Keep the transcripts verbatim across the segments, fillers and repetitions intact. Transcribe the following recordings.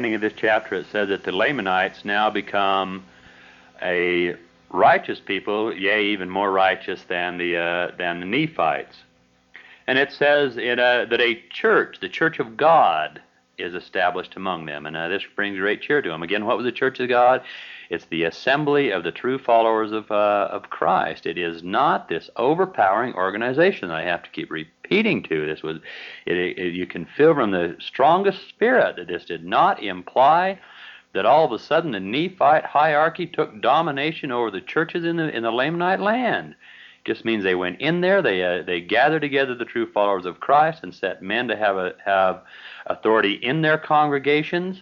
beginning of this chapter, it says that the Lamanites now become a righteous people, yea, even more righteous than the uh, than the Nephites. And it says it, uh, that a church, the church of God, is established among them. And uh, this brings great cheer to them. Again, what was the church of God? It's the assembly of the true followers of uh, of Christ. It is not this overpowering organization that I have to keep repeating to. This was, it, it, you can feel from the strongest spirit that this did not imply that all of a sudden the Nephite hierarchy took domination over the churches in the in the Lamanite land. It just means they went in there, they uh, they gathered together the true followers of Christ and set men to have a have authority in their congregations.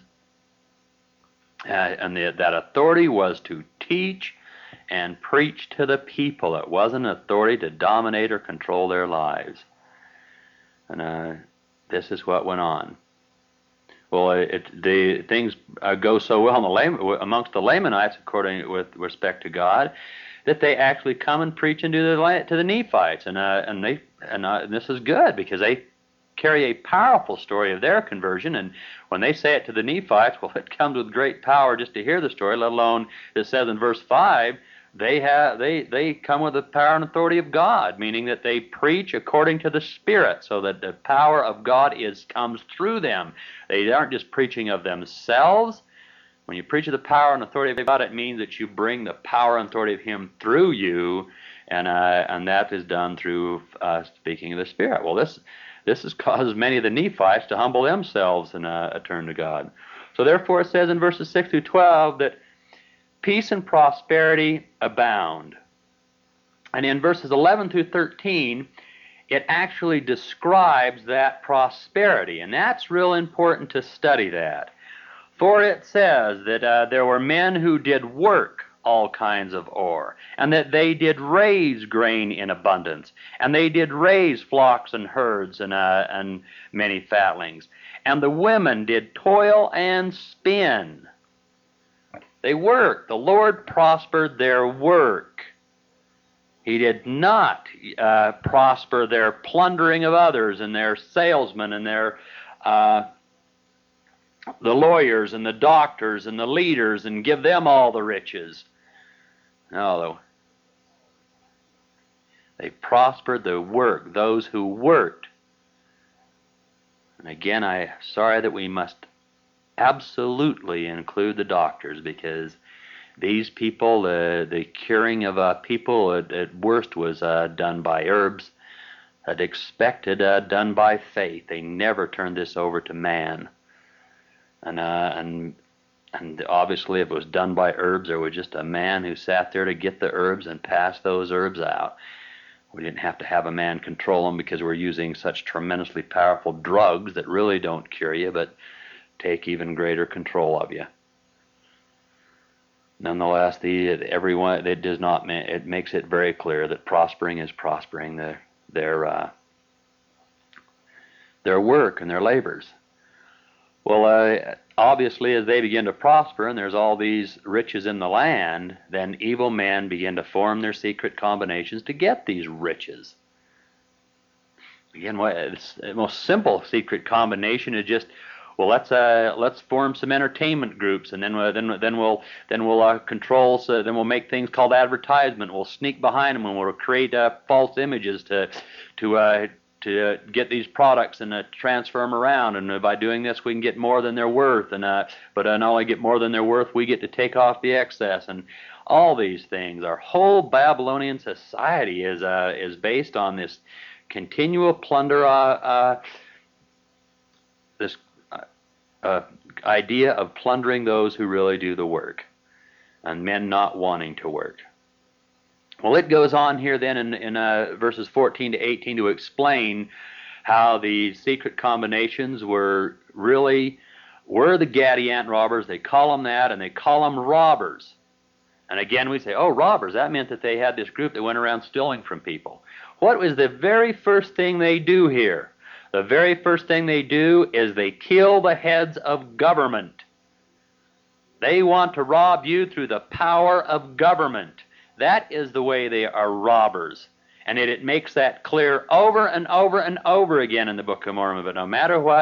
Uh, and the, that authority was to teach and preach to the people. It wasn't authority to dominate or control their lives. And uh, this is what went on. Well, it, the things uh, go so well in the Lam- amongst the Lamanites, according with respect to God, that they actually come and preach and do the to the Nephites, and uh, and they and, uh, and this is good because they carry a powerful story of their conversion, and when they say it to the Nephites, well, it comes with great power just to hear the story, let alone, it says in verse five, they have they they come with the power and authority of God, meaning that they preach according to the Spirit, so that the power of God is comes through them. They aren't just preaching of themselves. When you preach of the power and authority of God, it means that you bring the power and authority of Him through you, and uh, and that is done through uh, speaking of the Spirit. Well, this This has caused many of the Nephites to humble themselves and uh, turn to God. So therefore it says in verses six through twelve that peace and prosperity abound. And in verses eleven through thirteen, it actually describes that prosperity. And that's real important to study that. For it says that uh, there were men who did work all kinds of ore, and that they did raise grain in abundance, and they did raise flocks and herds and uh, and many fatlings, and the women did toil and spin. They worked. The Lord prospered their work. He did not uh, prosper their plundering of others and their salesmen and their uh, the lawyers and the doctors and the leaders and give them all the riches. No, they prospered the work, those who worked. And again, I'm sorry that we must absolutely include the doctors, because these people, uh, the curing of uh, people at, at worst was uh, done by herbs, at expected uh, done by faith. They never turned this over to man. And uh, and And obviously, if it was done by herbs, there was just a man who sat there to get the herbs and pass those herbs out. We didn't have to have a man control them because we're using such tremendously powerful drugs that really don't cure you, but take even greater control of you. Nonetheless, the everyone it does not it makes it very clear that prospering is prospering their their uh, their work and their labors. Well, uh, obviously, as they begin to prosper and there's all these riches in the land, then evil men begin to form their secret combinations to get these riches. Again, it's the most simple secret combination is just, well, let's uh, let's form some entertainment groups, and then uh, then then we'll then we'll uh, control. So then we'll make things called advertisement. We'll sneak behind them and we'll create uh, false images to to. Uh, to uh, get these products and uh, transfer them around, and uh, by doing this we can get more than they're worth, and uh, but uh, not only get more than they're worth, we get to take off the excess, and all these things. Our whole Babylonian society is uh, is based on this continual plunder, uh, uh, this uh, uh, idea of plundering those who really do the work, and men not wanting to work. Well, it goes on here then in, in uh, verses fourteen to eighteen to explain how the secret combinations were really, were the Gadiant robbers. They call them that, and they call them robbers. And again, we say, oh, robbers. That meant that they had this group that went around stealing from people. What was the very first thing they do here? The very first thing they do is they kill the heads of government. They want to rob you through the power of government. That is the way they are robbers. And it, it makes that clear over and over and over again in the Book of Mormon. But no matter what,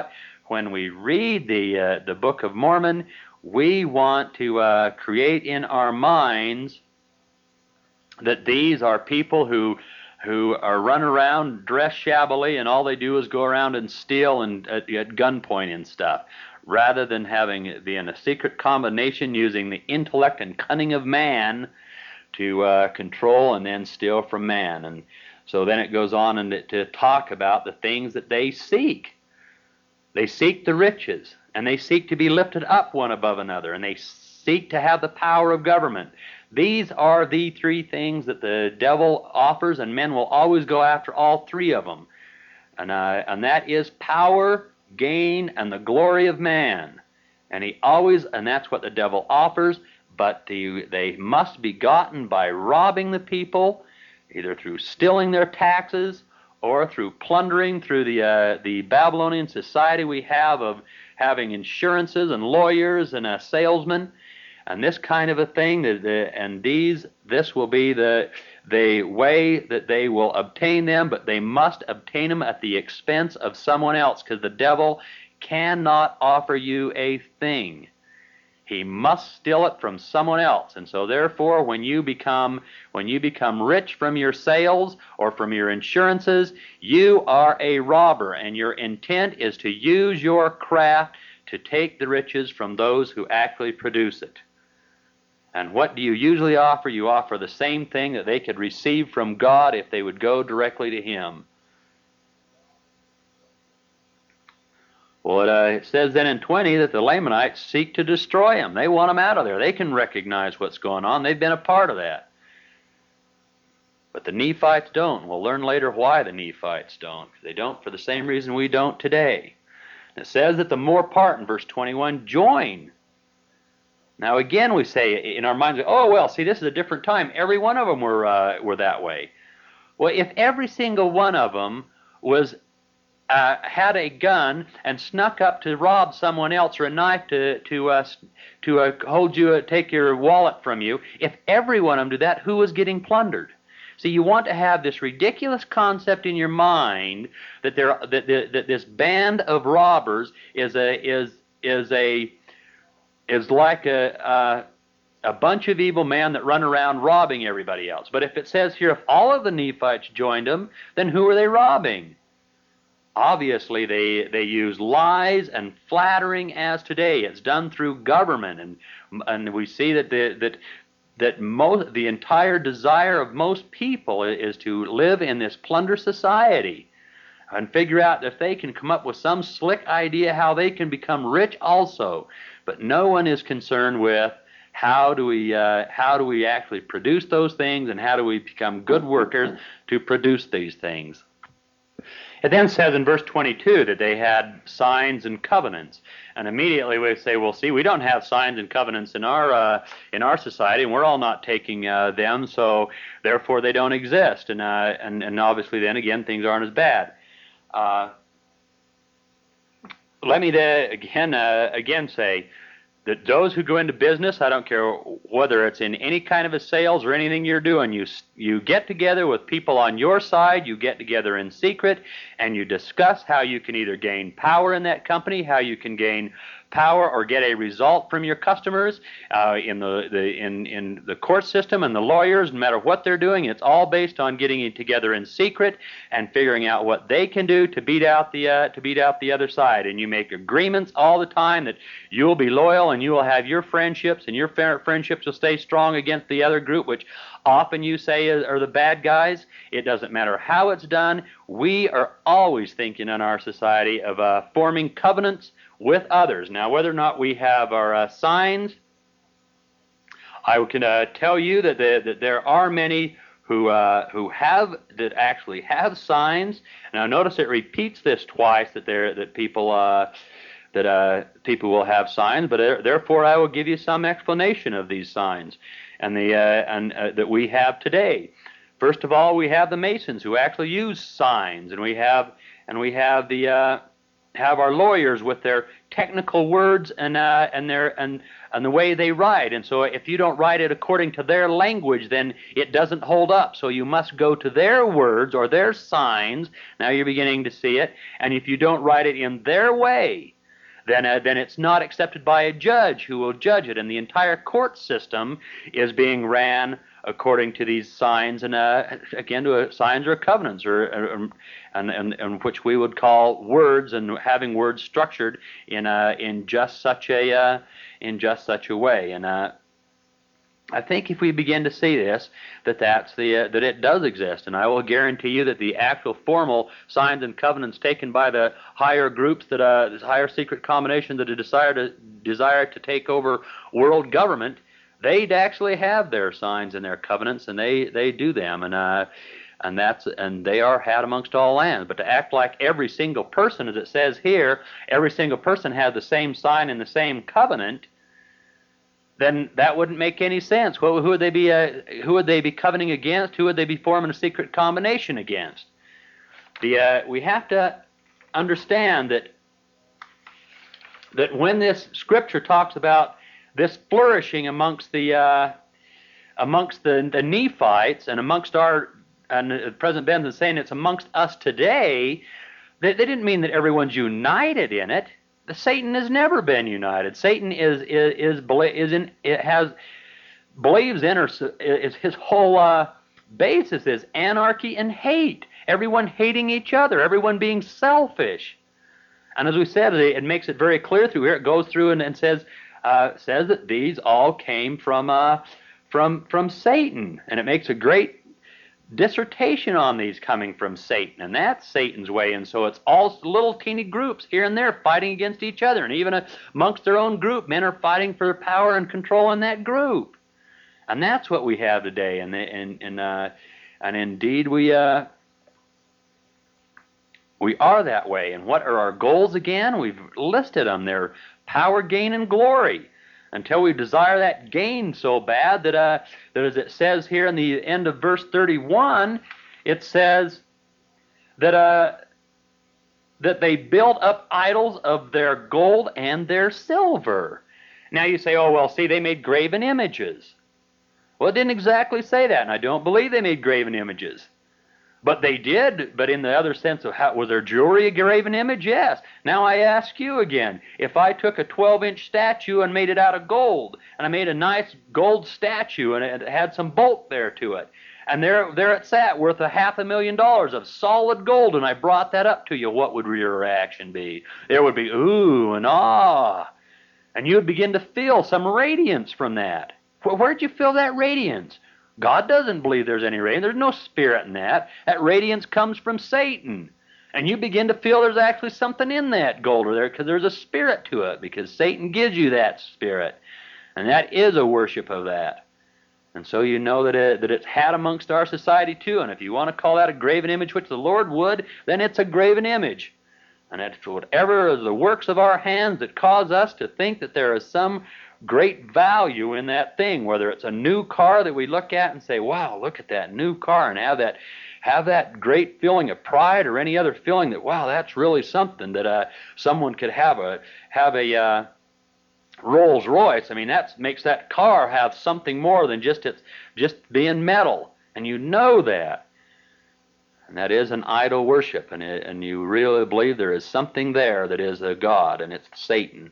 when we read the uh, the Book of Mormon, we want to uh, create in our minds that these are people who who are run around dressed shabbily and all they do is go around and steal and at, at gunpoint and stuff, rather than having being a secret combination using the intellect and cunning of man to uh, control and then steal from man. And so then it goes on and to talk about the things that they seek. They seek the riches, and they seek to be lifted up one above another, and they seek to have the power of government. These are the three things that the devil offers, and men will always go after all three of them. And, uh, and that is power, gain, and the glory of man. And he always, and that's what the devil offers, but the, they must be gotten by robbing the people, either through stealing their taxes or through plundering, through the, uh, the Babylonian society we have of having insurances and lawyers and uh, salesmen. And this kind of a thing, and these, this will be the, the way that they will obtain them, but they must obtain them at the expense of someone else, because the devil cannot offer you a thing. He must steal it from someone else. And so therefore, when you become, when you become rich from your sales or from your insurances, you are a robber, and your intent is to use your craft to take the riches from those who actually produce it. And what do you usually offer? You offer the same thing that they could receive from God if they would go directly to Him. Well, it, uh, it says then in twenty that the Lamanites seek to destroy them. They want them out of there. They can recognize what's going on. They've been a part of that. But the Nephites don't. We'll learn later why the Nephites don't. They don't for the same reason we don't today. And it says that the more part in verse twenty-one join. Now again we say in our minds, oh well, see, this is a different time. Every one of them were uh, were that way. Well, if every single one of them was uh, had a gun and snuck up to rob someone else, or a knife to to uh, to uh, hold you, uh, take your wallet from you, if every one of them did that, who was getting plundered? So you want to have this ridiculous concept in your mind that there that, that, that this band of robbers is a is is a is like a, a, a bunch of evil men that run around robbing everybody else. But if it says here, if all of the Nephites joined them, then who are they robbing? Obviously, they, they use lies and flattering as today. It's done through government, and and we see that the, that that most the entire desire of most people is to live in this plunder society and figure out if they can come up with some slick idea how they can become rich also. But no one is concerned with how do we uh, how do we actually produce those things, and how do we become good workers to produce these things. It then says in verse twenty-two that they had signs and covenants, and immediately we say, well, see, we don't have signs and covenants in our uh, in our society, and we're all not taking uh, them, so therefore they don't exist, and uh, and and obviously then again things aren't as bad. Uh, Let me uh, again uh, again say that those who go into business, I don't care whether it's in any kind of a sales or anything you're doing, you you get together with people on your side, you get together in secret, and you discuss how you can either gain power in that company, how you can gain power or get a result from your customers uh, in the, the in in the court system and the lawyers. No matter what they're doing, it's all based on getting it together in secret and figuring out what they can do to beat out the uh, to beat out the other side. And you make agreements all the time that you'll be loyal and you will have your friendships, and your friendships will stay strong against the other group, which often you say are the bad guys. It doesn't matter how it's done. We are always thinking in our society of uh, forming covenants with others. Now, whether or not we have our uh, signs, I can uh, tell you that, the, that there are many who uh, who have that actually have signs. Now, notice it repeats this twice that there that people uh, that uh, people will have signs. But therefore, I will give you some explanation of these signs and the uh, and uh, that we have today. First of all, we have the Masons who actually use signs, and we have and we have the uh, have our lawyers with their technical words and uh, and their and and the way they write. And so if you don't write it according to their language, then it doesn't hold up. So you must go to their words or their signs. Now you're beginning to see it. And if you don't write it in their way, then uh, then it's not accepted by a judge who will judge it, and the entire court system is being ran according to these signs, and uh, again, to a, signs or covenants, or, or and, and, and which we would call words, and having words structured in uh, in just such a uh, in just such a way, and. Uh, I think if we begin to see this, that that's the uh, that it does exist, and I will guarantee you that the actual formal signs and covenants taken by the higher groups, that uh, this higher secret combination that desire to desire to take over world government, they'd actually have their signs and their covenants, and they they do them, and uh, and that's and they are had amongst all lands. But to act like every single person, as it says here, every single person has the same sign and the same covenant, then that wouldn't make any sense. Well, who would they be? Uh, who would they be covenanting against? Who would they be forming a secret combination against? The uh, we have to understand that that when this scripture talks about this flourishing amongst the uh, amongst the, the Nephites and amongst our, and President Benson saying it's amongst us today, they, they didn't mean that everyone's united in it. Satan has never been united. Satan is is is, is in it has believes in, or is his whole uh, basis is anarchy and hate. Everyone hating each other. Everyone being selfish. And as we said, it makes it very clear through here. It goes through and, and says uh, says that these all came from uh, from from Satan, and it makes a great dissertation on these coming from Satan, and that's Satan's way. And so it's all little teeny groups here and there fighting against each other, and even amongst their own group, men are fighting for power and control in that group. And that's what we have today. And and and uh, and indeed we uh, we are that way. And what are our goals again? We've listed them. They're power, gain, and glory. Until we desire that gain so bad that, uh, that as it says here in the end of verse thirty-one, it says that uh, that they built up idols of their gold and their silver. Now you say, oh, well, see, they made graven images. Well, it didn't exactly say that, and I don't believe they made graven images. But they did, but in the other sense of how, was their jewelry a graven image? Yes. Now I ask you again, if I took a twelve-inch statue and made it out of gold, and I made a nice gold statue, and it had some bulk there to it, and there, there it sat worth a half a million dollars of solid gold, and I brought that up to you, what would your reaction be? There would be ooh and ah, and you would begin to feel some radiance from that. Where'd you feel that radiance? God doesn't believe there's any radiance. There's no spirit in that. That radiance comes from Satan. And you begin to feel there's actually something in that gold or there, because there's a spirit to it, because Satan gives you that spirit. And that is a worship of that. And so you know that, it, that it's had amongst our society too. And if you want to call that a graven image, which the Lord would, then it's a graven image. And it's whatever is the works of our hands that cause us to think that there is some great value in that thing, whether it's a new car that we look at and say, wow, look at that new car, and have that have that great feeling of pride, or any other feeling that, wow, that's really something, that uh, someone could have a have a uh, Rolls Royce. I mean, that makes that car have something more than just it's just being metal, and you know that. And that is an idol worship, and it, and you really believe there is something there that is a god, and it's Satan.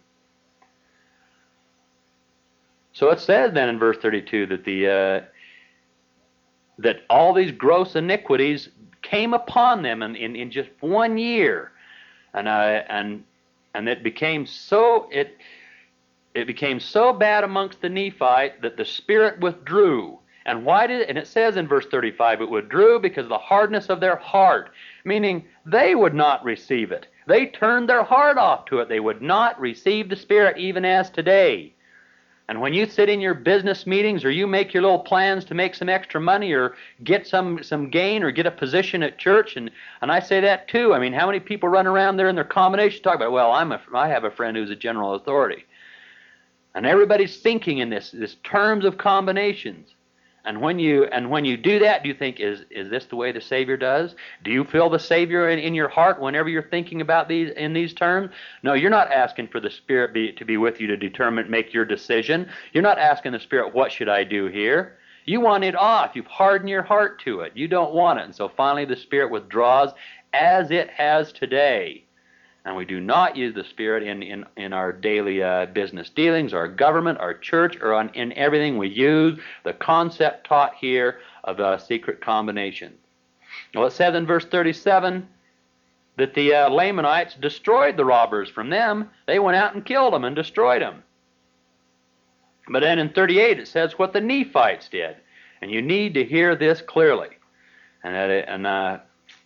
So it says then in verse thirty-two that the uh, that all these gross iniquities came upon them in, in, in just one year, and uh, and and it became so it it became so bad amongst the Nephite that the spirit withdrew. And why did it? And it says in verse thirty-five, it withdrew because of the hardness of their heart, meaning they would not receive it. They turned their heart off to it. They would not receive the Spirit, even as today. And when you sit in your business meetings, or you make your little plans to make some extra money, or get some, some gain, or get a position at church, and, and I say that too. I mean, how many people run around there in their combination talk about, well, I'm a, I have a friend who's a general authority. And everybody's thinking in this, this terms of combinations. And when you and when you do that, do you think, is is this the way the Savior does? Do you feel the Savior in, in your heart whenever you're thinking about these in these terms? No, you're not asking for the Spirit be, to be with you to determine, make your decision. You're not asking the Spirit, what should I do here? You want it off. You've hardened your heart to it. You don't want it. And so finally the Spirit withdraws, as it has today. And we do not use the Spirit in, in, in our daily uh, business dealings, our government, our church, or on, in everything. We use the concept taught here of a secret combination. Well, it says in verse thirty-seven that the uh, Lamanites destroyed the robbers from them. They went out and killed them and destroyed them. But then in thirty-eight it says what the Nephites did. And you need to hear this clearly. And, it, and, uh,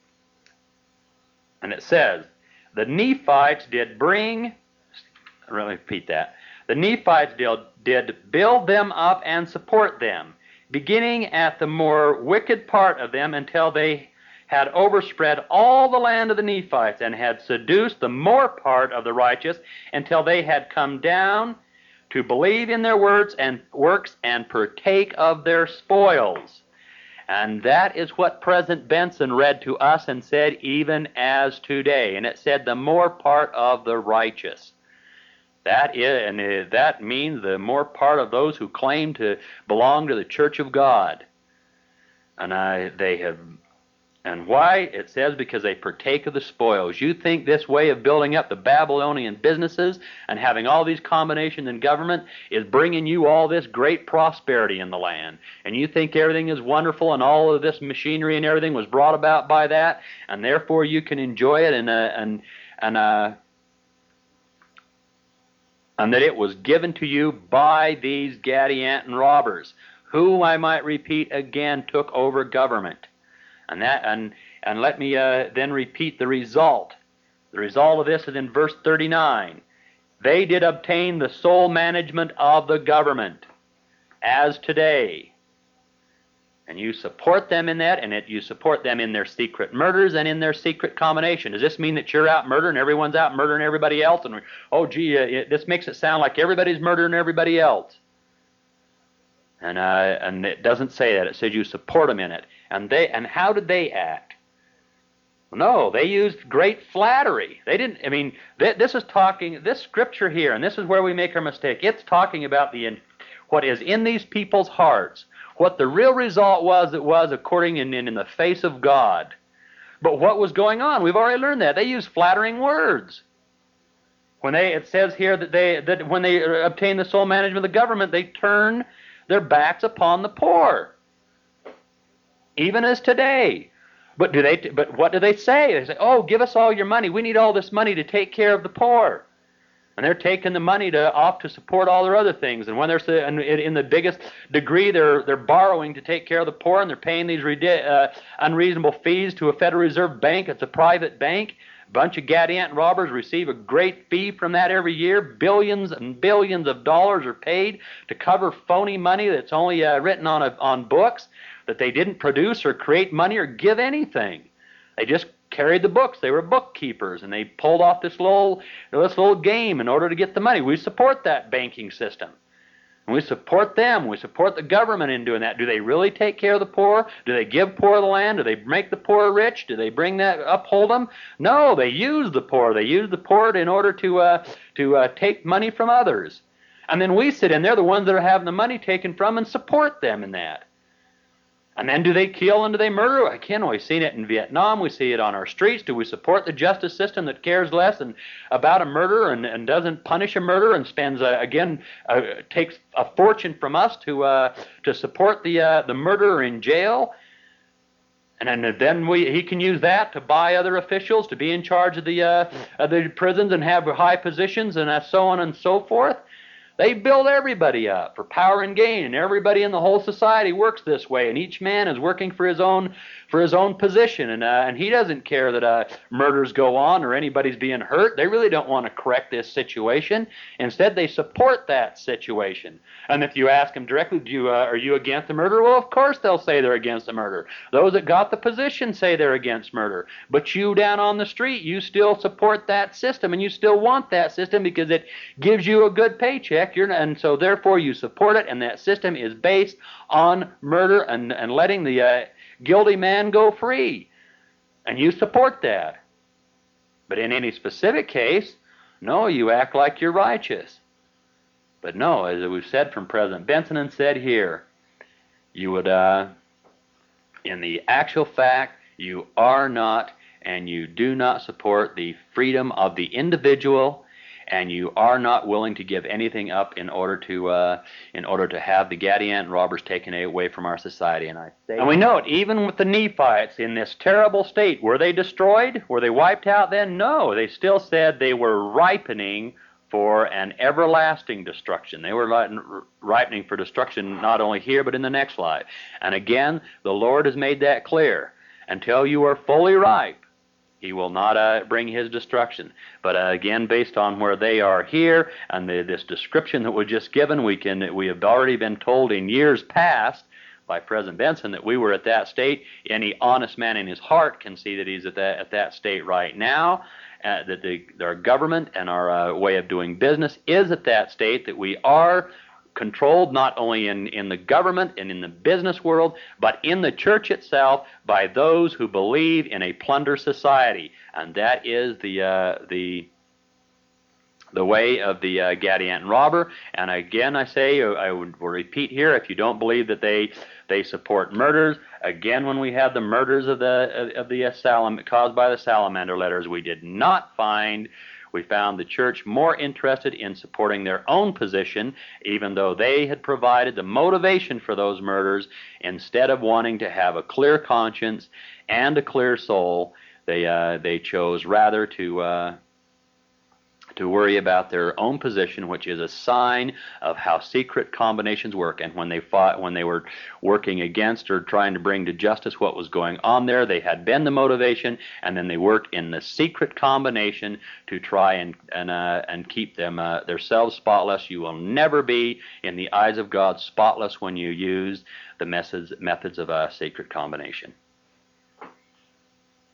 and it says, the Nephites did bring, let me repeat that, the Nephites did, did build them up and support them, beginning at the more wicked part of them until they had overspread all the land of the Nephites and had seduced the more part of the righteous until they had come down to believe in their words and works and partake of their spoils. And that is what President Benson read to us and said, even as today. And it said, the more part of the righteous. That is, and that means the more part of those who claim to belong to the Church of God. And I, they have, and why? It says because they partake of the spoils. You think this way of building up the Babylonian businesses and having all these combinations in government is bringing you all this great prosperity in the land. And you think everything is wonderful and all of this machinery and everything was brought about by that, and therefore you can enjoy it and, uh, and, and, uh, and that it was given to you by these Gadianton robbers, who, I might repeat again, took over government. And that, and and let me uh, then repeat the result. The result of this is in verse thirty-nine. They did obtain the sole management of the government, as today. And you support them in that, and it, you support them in their secret murders and in their secret combination. Does this mean that you're out murdering, everyone's out murdering everybody else? And oh, gee, uh, it, this makes it sound like everybody's murdering everybody else. And uh, and it doesn't say that. It says you support them in it. And they and how did they act? No, they used great flattery. They didn't. I mean, th this is talking. This scripture here, and this is where we make our mistake. It's talking about the what is in these people's hearts. What the real result was, it was according in in the face of God. But what was going on? We've already learned that they used flattering words. When they, it says here that they that when they obtained the sole management of the government, they turned their backs upon the poor. Even as today. But do they? But what do they say? They say, "Oh, give us all your money. We need all this money to take care of the poor." And they're taking the money to off to support all their other things. And when they're in, in the biggest degree, they're they're borrowing to take care of the poor, and they're paying these uh, unreasonable fees to a Federal Reserve Bank. It's a private bank. A bunch of Gadianton robbers receive a great fee from that every year. Billions and billions of dollars are paid to cover phony money that's only uh, written on a, on books, that they didn't produce or create money or give anything. They just carried the books. They were bookkeepers, and they pulled off this little, this little game in order to get the money. We support that banking system. And we support them. We support the government in doing that. Do they really take care of the poor? Do they give poor the land? Do they make the poor rich? Do they bring that, uphold them? No, they use the poor. They use the poor in order to, uh, to uh, take money from others. And then we sit in there, the ones that are having the money taken from, and support them in that. And then do they kill and do they murder? Again, we've seen it in Vietnam. We see it on our streets. Do we support the justice system that cares less than, about a murder and, and doesn't punish a murder and spends, uh, again, uh, takes a fortune from us to uh, to support the uh, the murderer in jail? And then, then we, he can use that to buy other officials to be in charge of the, uh, of the prisons and have high positions and uh, so on and so forth. They build everybody up for power and gain, and everybody in the whole society works this way, and each man is working for his own for his own position, and uh, and he doesn't care that uh, murders go on or anybody's being hurt. They really don't want to correct this situation. Instead, they support that situation. And if you ask them directly, do you, uh, are you against the murder? Well, of course they'll say they're against the murder. Those that got the position say they're against murder. But you down on the street, you still support that system, and you still want that system because it gives you a good paycheck. You're, and so therefore you support it, and that system is based on murder and, and letting the uh, guilty man go free. And you support that. But in any specific case, no, you act like you're righteous. But no, as we've said from President Benson and said here, you would, uh, in the actual fact, you are not and you do not support the freedom of the individual, and you are not willing to give anything up in order to uh, in order to have the Gadianton robbers taken away from our society. And I say, and we know it, even with the Nephites in this terrible state, were they destroyed? Were they wiped out then? No, they still said they were ripening for an everlasting destruction. They were ripening for destruction not only here but in the next life. And again, the Lord has made that clear. Until you are fully ripe, He will not uh, bring His destruction. But uh, again, based on where they are here and the, this description that was just given, we can we have already been told in years past by President Benson that we were at that state. Any honest man in his heart can see that he's at that at that state right now. Uh, that the, our government and our uh, way of doing business is at that state, that we are controlled not only in, in the government and in the business world, but in the church itself by those who believe in a plunder society. And that is the uh, the the way of the uh, Gadianton robber. And again, I say, I would repeat here, if you don't believe that they they support murders, again, when we had the murders of the of the uh, Salam, caused by the Salamander letters, we did not find. We found the church more interested in supporting their own position, even though they had provided the motivation for those murders. Instead of wanting to have a clear conscience and a clear soul, they uh, they chose rather to uh, to worry about their own position, which is a sign of how secret combinations work. And when they fought, when they were working against or trying to bring to justice what was going on there, they had been the motivation, and then they worked in the secret combination to try and and uh, and keep them uh, themselves spotless. You will never be, in the eyes of God, spotless when you use the methods methods of a secret combination.